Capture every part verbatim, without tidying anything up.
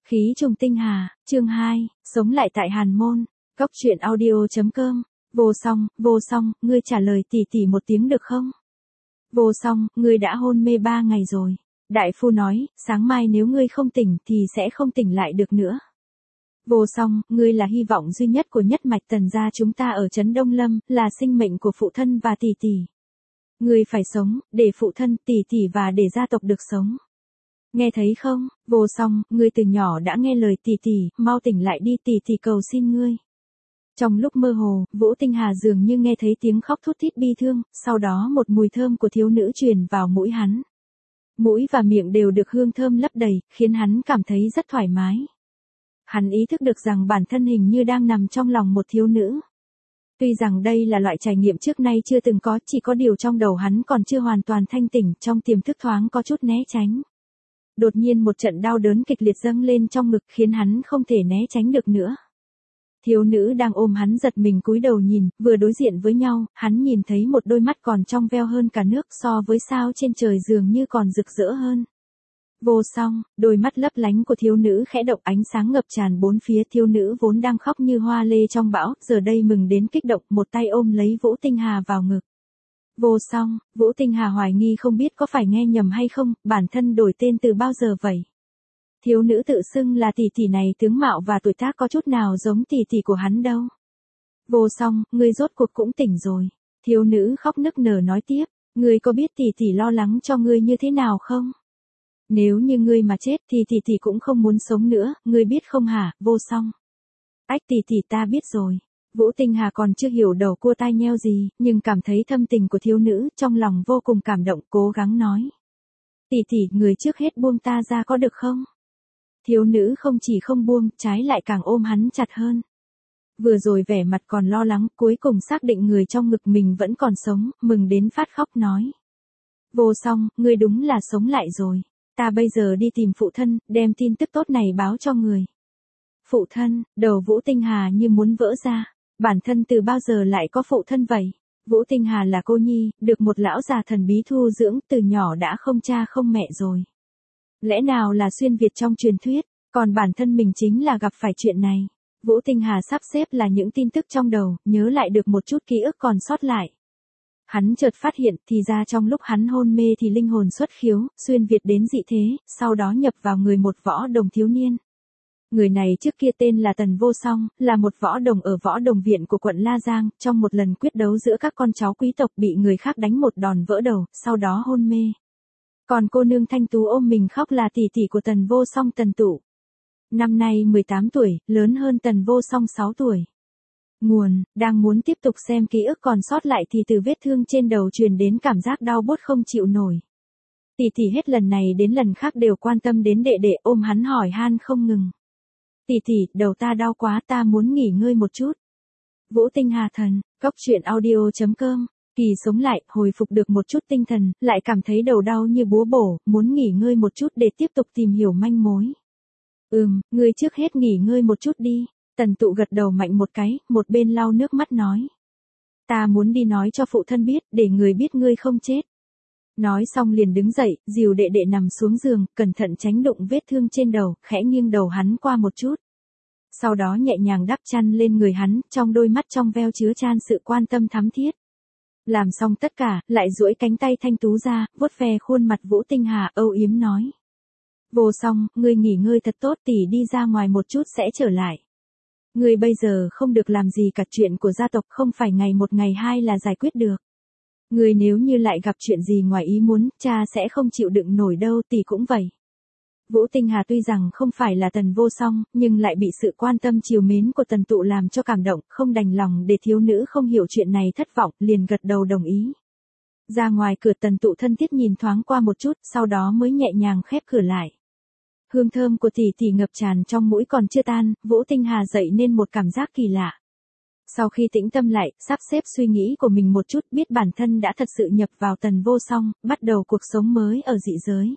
Khí trùng tinh hà, chương hai, sống lại tại Hàn Môn, Cốc truyện audio.com, vô song, vô song, ngươi trả lời tỷ tỷ một tiếng được không? Vô song, ngươi đã hôn mê ba ngày rồi. Đại phu nói, sáng mai nếu ngươi không tỉnh thì sẽ không tỉnh lại được nữa. Vô song, ngươi là hy vọng duy nhất của nhất mạch Tần gia chúng ta ở trấn Đông Lâm, là sinh mệnh của phụ thân và tỷ tỷ. Ngươi phải sống, để phụ thân, tỷ tỷ và để gia tộc được sống. Nghe thấy không, vô song, ngươi từ nhỏ đã nghe lời tỷ tỷ, mau tỉnh lại đi, tỷ tỷ cầu xin ngươi. Trong lúc mơ hồ, Vũ Tinh Hà dường như nghe thấy tiếng khóc thút thít bi thương, sau đó một mùi thơm của thiếu nữ truyền vào mũi hắn. Mũi và miệng đều được hương thơm lấp đầy, khiến hắn cảm thấy rất thoải mái. Hắn ý thức được rằng bản thân hình như đang nằm trong lòng một thiếu nữ. Tuy rằng đây là loại trải nghiệm trước nay chưa từng có, chỉ có điều trong đầu hắn còn chưa hoàn toàn thanh tỉnh, trong tiềm thức thoáng có chút né tránh. Đột nhiên một trận đau đớn kịch liệt dâng lên trong ngực khiến hắn không thể né tránh được nữa. Thiếu nữ đang ôm hắn giật mình cúi đầu nhìn, vừa đối diện với nhau, hắn nhìn thấy một đôi mắt còn trong veo hơn cả nước, so với sao trên trời dường như còn rực rỡ hơn. Vô song, đôi mắt lấp lánh của thiếu nữ khẽ động, ánh sáng ngập tràn bốn phía. Thiếu nữ vốn đang khóc như hoa lê trong bão, giờ đây mừng đến kích động, một tay ôm lấy Vũ Tinh Hà vào ngực. Vô song, Vũ Tinh Hà hoài nghi không biết có phải nghe nhầm hay không, bản thân đổi tên từ bao giờ vậy? Thiếu nữ tự xưng là tỷ tỷ này tướng mạo và tuổi tác có chút nào giống tỷ tỷ của hắn đâu. Vô song, ngươi rốt cuộc cũng tỉnh rồi. Thiếu nữ khóc nức nở nói tiếp, ngươi có biết tỷ tỷ lo lắng cho ngươi như thế nào không? Nếu như ngươi mà chết thì tỷ tỷ cũng không muốn sống nữa, ngươi biết không hả, vô song? Ách, tỷ tỷ ta biết rồi. Vũ Tinh Hà còn chưa hiểu đầu cua tai nheo gì, nhưng cảm thấy thâm tình của thiếu nữ, trong lòng vô cùng cảm động, cố gắng nói. Tỷ tỷ, người trước hết buông ta ra có được không? Thiếu nữ không chỉ không buông, trái lại càng ôm hắn chặt hơn. Vừa rồi vẻ mặt còn lo lắng, cuối cùng xác định người trong ngực mình vẫn còn sống, mừng đến phát khóc nói. Vô song, ngươi đúng là sống lại rồi. Ta bây giờ đi tìm phụ thân, đem tin tức tốt này báo cho người. Phụ thân, đầu Vũ Tinh Hà như muốn vỡ ra. Bản thân từ bao giờ lại có phụ thân vậy? Vũ Tinh Hà là cô nhi, được một lão già thần bí thu dưỡng, từ nhỏ đã không cha không mẹ rồi. Lẽ nào là xuyên Việt trong truyền thuyết, còn bản thân mình chính là gặp phải chuyện này. Vũ Tinh Hà sắp xếp là những tin tức trong đầu, nhớ lại được một chút ký ức còn sót lại. Hắn chợt phát hiện, thì ra trong lúc hắn hôn mê thì linh hồn xuất khiếu, xuyên Việt đến dị thế, sau đó nhập vào người một võ đồng thiếu niên. Người này trước kia tên là Tần Vô Song, là một võ đồng ở võ đồng viện của quận La Giang, trong một lần quyết đấu giữa các con cháu quý tộc bị người khác đánh một đòn vỡ đầu, sau đó hôn mê. Còn cô nương thanh tú ôm mình khóc là tỷ tỷ của Tần Vô Song, Tần Tụ. Năm nay mười tám tuổi, lớn hơn Tần Vô Song sáu tuổi. Nguồn, đang muốn tiếp tục xem ký ức còn sót lại thì từ vết thương trên đầu truyền đến cảm giác đau buốt không chịu nổi. Tỷ tỷ hết lần này đến lần khác đều quan tâm đến đệ đệ, ôm hắn hỏi han không ngừng. Tỷ tỷ, đầu ta đau quá, ta muốn nghỉ ngơi một chút. Vũ Tinh Hà thần, Cốc truyện audio.com, Kỳ sống lại, hồi phục được một chút tinh thần, lại cảm thấy đầu đau như búa bổ, muốn nghỉ ngơi một chút để tiếp tục tìm hiểu manh mối. Ừm, ngươi trước hết nghỉ ngơi một chút đi. Tần Tụ gật đầu mạnh một cái, một bên lau nước mắt nói. Ta muốn đi nói cho phụ thân biết, để người biết ngươi không chết. Nói xong liền đứng dậy, dìu đệ đệ nằm xuống giường, cẩn thận tránh đụng vết thương trên đầu, khẽ nghiêng đầu hắn qua một chút. Sau đó nhẹ nhàng đắp chăn lên người hắn, trong đôi mắt trong veo chứa chan sự quan tâm thắm thiết. Làm xong tất cả, lại duỗi cánh tay thanh tú ra, vuốt ve khuôn mặt Vũ Tinh Hà, âu yếm nói. Vô song, ngươi nghỉ ngơi thật tốt, tỷ đi ra ngoài một chút sẽ trở lại. Ngươi bây giờ không được làm gì cả, chuyện của gia tộc không phải ngày một ngày hai là giải quyết được. Ngươi nếu như lại gặp chuyện gì ngoài ý muốn, cha sẽ không chịu đựng nổi đâu, tỷ cũng vậy. Vũ Tinh Hà tuy rằng không phải là Tần Vô Song, nhưng lại bị sự quan tâm chiều mến của Tần Tụ làm cho cảm động, không đành lòng để thiếu nữ không hiểu chuyện này thất vọng, liền gật đầu đồng ý. Ra ngoài cửa, Tần Tụ thân thiết nhìn thoáng qua một chút, sau đó mới nhẹ nhàng khép cửa lại. Hương thơm của tỷ tỷ ngập tràn trong mũi còn chưa tan, Vũ Tinh Hà dậy nên một cảm giác kỳ lạ. Sau khi tĩnh tâm lại, sắp xếp suy nghĩ của mình một chút, biết bản thân đã thật sự nhập vào Tần Vô Song, bắt đầu cuộc sống mới ở dị giới.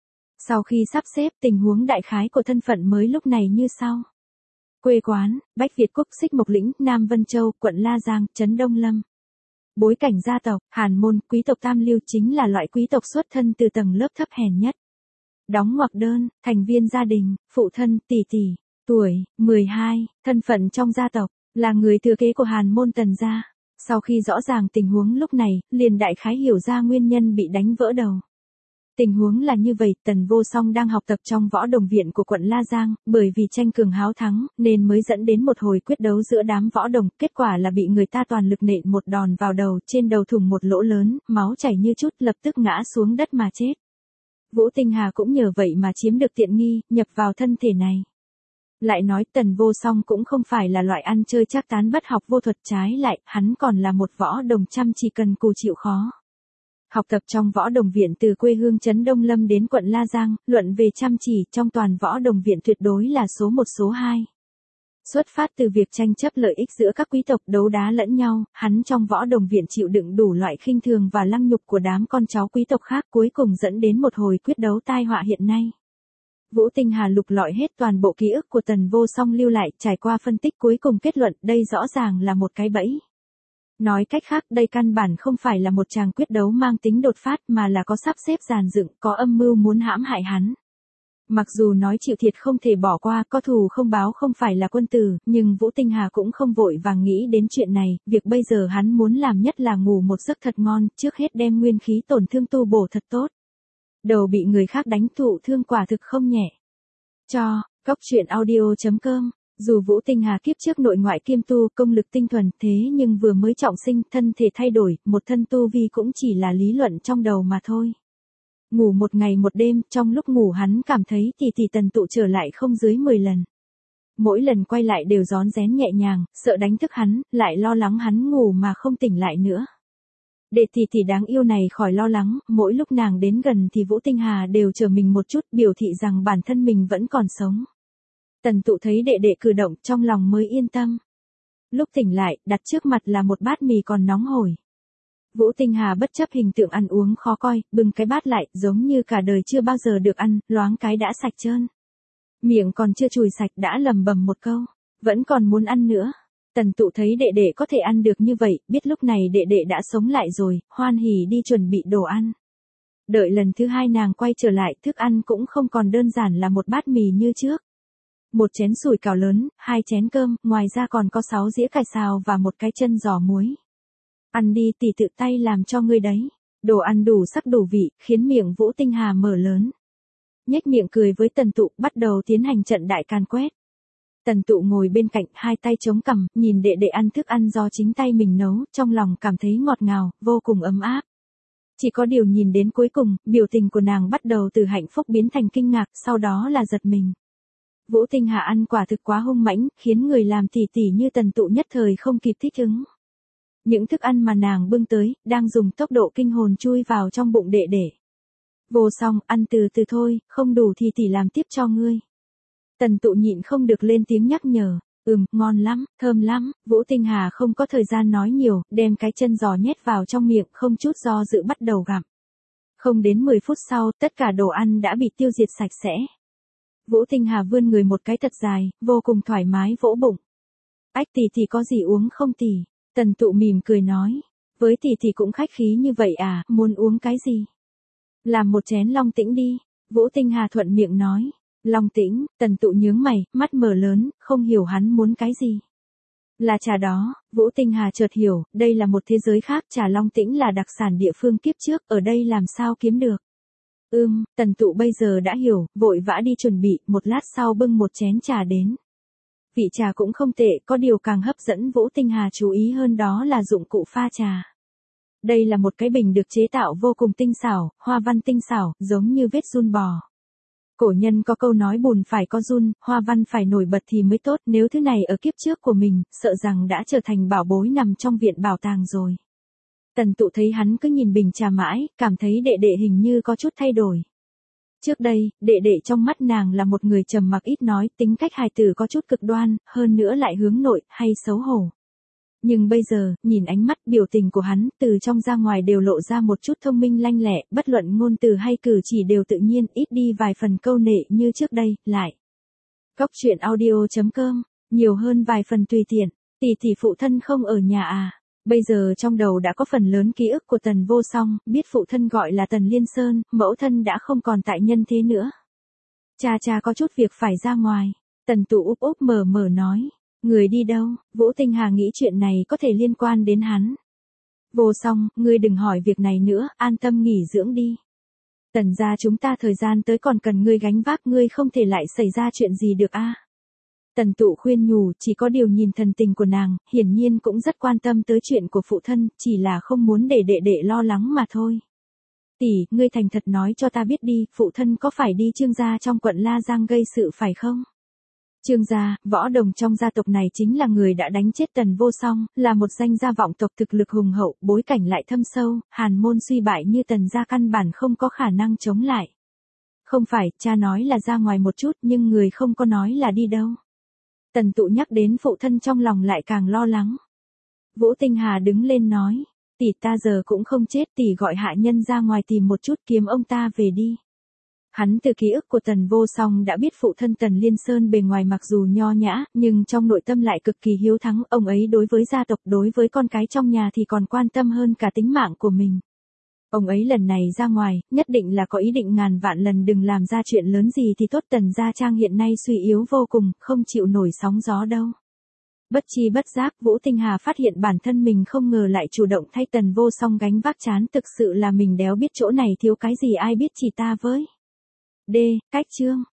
Sau khi sắp xếp, tình huống đại khái của thân phận mới lúc này như sau. Quê quán, Bách Việt Quốc, Xích Mộc Lĩnh, Nam Vân Châu, quận La Giang, trấn Đông Lâm. Bối cảnh gia tộc, Hàn Môn, quý tộc tam lưu chính là loại quý tộc xuất thân từ tầng lớp thấp hèn nhất. Đóng ngoặc đơn, thành viên gia đình, phụ thân, tỷ tỷ, tuổi, mười hai, thân phận trong gia tộc, là người thừa kế của Hàn môn Tần gia. Sau khi rõ ràng tình huống lúc này, liền đại khái hiểu ra nguyên nhân bị đánh vỡ đầu. Tình huống là như vậy, Tần Vô Song đang học tập trong võ đồng viện của quận La Giang, bởi vì tranh cường háo thắng, nên mới dẫn đến một hồi quyết đấu giữa đám võ đồng, kết quả là bị người ta toàn lực nện một đòn vào đầu, trên đầu thủng một lỗ lớn, máu chảy như chút, lập tức ngã xuống đất mà chết. Vũ Tinh Hà cũng nhờ vậy mà chiếm được tiện nghi, nhập vào thân thể này. Lại nói Tần Vô Song cũng không phải là loại ăn chơi trác tán bất học vô thuật, trái lại, hắn còn là một võ đồng chăm chỉ cần cù chịu khó. Học tập trong võ đồng viện từ quê hương trấn Đông Lâm đến quận La Giang, luận về chăm chỉ trong toàn võ đồng viện tuyệt đối là số một số hai. Xuất phát từ việc tranh chấp lợi ích giữa các quý tộc đấu đá lẫn nhau, hắn trong võ đồng viện chịu đựng đủ loại khinh thường và lăng nhục của đám con cháu quý tộc khác, cuối cùng dẫn đến một hồi quyết đấu tai họa hiện nay. Vũ Tinh Hà lục lọi hết toàn bộ ký ức của Tần Vô Song lưu lại, trải qua phân tích cuối cùng kết luận đây rõ ràng là một cái bẫy. Nói cách khác, đây căn bản không phải là một tràng quyết đấu mang tính đột phát mà là có sắp xếp dàn dựng, có âm mưu muốn hãm hại hắn. Mặc dù nói chịu thiệt không thể bỏ qua, có thù không báo không phải là quân tử, nhưng Vũ Tinh Hà cũng không vội vàng nghĩ đến chuyện này, việc bây giờ hắn muốn làm nhất là ngủ một giấc thật ngon, trước hết đem nguyên khí tổn thương tu bổ thật tốt. Đầu bị người khác đánh thụ thương quả thực không nhẹ. Cho, Cốc Truyện Audio chấm com. Dù Vũ Tinh Hà kiếp trước nội ngoại kiêm tu, công lực tinh thuần, thế nhưng vừa mới trọng sinh, thân thể thay đổi, một thân tu vi cũng chỉ là lý luận trong đầu mà thôi. Ngủ một ngày một đêm, trong lúc ngủ hắn cảm thấy tỷ tỷ Tần Tụ trở lại không dưới mười lần. Mỗi lần quay lại đều rón rén nhẹ nhàng, sợ đánh thức hắn, lại lo lắng hắn ngủ mà không tỉnh lại nữa. Để tỷ tỷ đáng yêu này khỏi lo lắng, mỗi lúc nàng đến gần thì Vũ Tinh Hà đều chờ mình một chút, biểu thị rằng bản thân mình vẫn còn sống. Tần Tụ thấy đệ đệ cử động trong lòng mới yên tâm. Lúc tỉnh lại, đặt trước mặt là một bát mì còn nóng hổi. Vũ Tinh Hà bất chấp hình tượng ăn uống khó coi, bưng cái bát lại, giống như cả đời chưa bao giờ được ăn, loáng cái đã sạch trơn. Miệng còn chưa chùi sạch đã lầm bầm một câu, vẫn còn muốn ăn nữa. Tần Tụ thấy đệ đệ có thể ăn được như vậy, biết lúc này đệ đệ đã sống lại rồi, hoan hỉ đi chuẩn bị đồ ăn. Đợi lần thứ hai nàng quay trở lại, thức ăn cũng không còn đơn giản là một bát mì như trước. Một chén sủi cảo lớn, hai chén cơm, ngoài ra còn có sáu dĩa cải xào và một cái chân giò muối. Ăn đi, tỷ tự tay làm cho ngươi đấy. Đồ ăn đủ sắc đủ vị, khiến miệng Vũ Tinh Hà mở lớn. Nhếch miệng cười với Tần Tụ, bắt đầu tiến hành trận đại càn quét. Tần Tụ ngồi bên cạnh, hai tay chống cằm, nhìn đệ đệ ăn thức ăn do chính tay mình nấu, trong lòng cảm thấy ngọt ngào, vô cùng ấm áp. Chỉ có điều nhìn đến cuối cùng, biểu tình của nàng bắt đầu từ hạnh phúc biến thành kinh ngạc, sau đó là giật mình. Vũ Tinh Hà ăn quả thực quá hung mãnh, khiến người làm tỷ tỷ như Tần Tụ nhất thời không kịp thích ứng. Những thức ăn mà nàng bưng tới, đang dùng tốc độ kinh hồn chui vào trong bụng đệ đệ. Vô Song, ăn từ từ thôi, không đủ thì tỷ làm tiếp cho ngươi. Tần Tụ nhịn không được lên tiếng nhắc nhở. Ừm, ngon lắm, thơm lắm. Vũ Tinh Hà không có thời gian nói nhiều, đem cái chân giò nhét vào trong miệng, không chút do dự bắt đầu gặm. Không đến mười phút sau, tất cả đồ ăn đã bị tiêu diệt sạch sẽ. Vũ Tinh Hà vươn người một cái thật dài, vô cùng thoải mái vỗ bụng. Ách, tỷ tỷ có gì uống không tỷ? Tần Tụ mỉm cười nói. Với tỷ tỷ cũng khách khí như vậy à, muốn uống cái gì? Làm một chén Long Tĩnh đi. Vũ Tinh Hà thuận miệng nói. Long Tĩnh, Tần Tụ nhướng mày, mắt mở lớn, không hiểu hắn muốn cái gì. Là trà đó. Vũ Tinh Hà chợt hiểu, đây là một thế giới khác, trà Long Tĩnh là đặc sản địa phương kiếp trước, ở đây làm sao kiếm được. Ưm, Tần Tụ bây giờ đã hiểu, vội vã đi chuẩn bị, một lát sau bưng một chén trà đến. Vị trà cũng không tệ, có điều càng hấp dẫn Vũ Tinh Hà chú ý hơn đó là dụng cụ pha trà. Đây là một cái bình được chế tạo vô cùng tinh xảo, hoa văn tinh xảo, giống như vết giun bò. Cổ nhân có câu nói bùn phải có giun, hoa văn phải nổi bật thì mới tốt, nếu thứ này ở kiếp trước của mình, sợ rằng đã trở thành bảo bối nằm trong viện bảo tàng rồi. Tần Tụ thấy hắn cứ nhìn bình trà mãi, cảm thấy đệ đệ hình như có chút thay đổi. Trước đây, đệ đệ trong mắt nàng là một người trầm mặc ít nói, tính cách hài tử có chút cực đoan, hơn nữa lại hướng nội, hay xấu hổ. Nhưng bây giờ, nhìn ánh mắt biểu tình của hắn, từ trong ra ngoài đều lộ ra một chút thông minh lanh lẹ, bất luận ngôn từ hay cử chỉ đều tự nhiên, ít đi vài phần câu nệ như trước đây, lại. Cốc Truyện Audio chấm com, nhiều hơn vài phần tùy tiện, tỷ tỷ phụ thân không ở nhà à. Bây giờ trong đầu đã có phần lớn ký ức của Tần Vô Song, biết phụ thân gọi là Tần Liên Sơn, mẫu thân đã không còn tại nhân thế nữa. Cha cha có chút việc phải ra ngoài. Tần Tụ úp úp mở mở nói. Người đi đâu? Vũ Tinh Hà nghĩ chuyện này có thể liên quan đến hắn. Vô Song, ngươi đừng hỏi việc này nữa, an tâm nghỉ dưỡng đi. Tần gia chúng ta thời gian tới còn cần ngươi gánh vác, ngươi không thể lại xảy ra chuyện gì được a. Tần Tụ khuyên nhủ, chỉ có điều nhìn thần tình của nàng, hiển nhiên cũng rất quan tâm tới chuyện của phụ thân, chỉ là không muốn để đệ đệ lo lắng mà thôi. Tỷ, ngươi thành thật nói cho ta biết đi, phụ thân có phải đi Trương gia trong quận La Giang gây sự phải không? Trương gia, võ đồng trong gia tộc này chính là người đã đánh chết Tần Vô Song, là một danh gia vọng tộc thực lực hùng hậu, bối cảnh lại thâm sâu, hàn môn suy bại như Tần gia căn bản không có khả năng chống lại. Không phải, cha nói là ra ngoài một chút nhưng người không có nói là đi đâu. Tần Tụ nhắc đến phụ thân trong lòng lại càng lo lắng. Vũ Tinh Hà đứng lên nói, tỷ ta giờ cũng không chết, tỷ gọi hạ nhân ra ngoài tìm một chút kiếm ông ta về đi. Hắn từ ký ức của Tần Vô Song đã biết phụ thân Tần Liên Sơn bề ngoài mặc dù nho nhã, nhưng trong nội tâm lại cực kỳ hiếu thắng, ông ấy đối với gia tộc, đối với con cái trong nhà thì còn quan tâm hơn cả tính mạng của mình. Ông ấy lần này ra ngoài, nhất định là có ý định ngàn vạn lần đừng làm ra chuyện lớn gì thì tốt. Tần gia trang hiện nay suy yếu vô cùng, không chịu nổi sóng gió đâu. Bất chi bất giác, Vũ Tinh Hà phát hiện bản thân mình không ngờ lại chủ động thay Tần Vô Song gánh vác chán, thực sự là mình đéo biết chỗ này thiếu cái gì ai biết chỉ ta với. D. Cách chương